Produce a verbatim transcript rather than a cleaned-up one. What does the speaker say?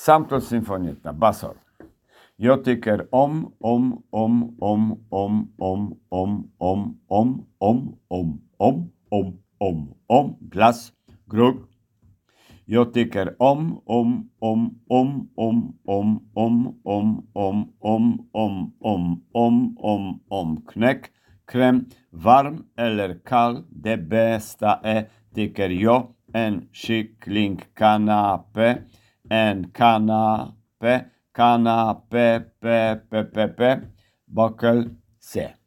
Samtalssymfonietta, basor. Jag tycker om, om, om, om, om, om, om, om, om, om, om, om, om, om, om, glass, grogg. Jag tycker om, om, om, om, om, om, om, om, om, om, om, om, om, om, om, knäck, kräm, varm eller kall, det bästa är, tycker jag, en kycklingkanapé, en kanapé, kanapé, pe, pe, pe, pe, buckel, C.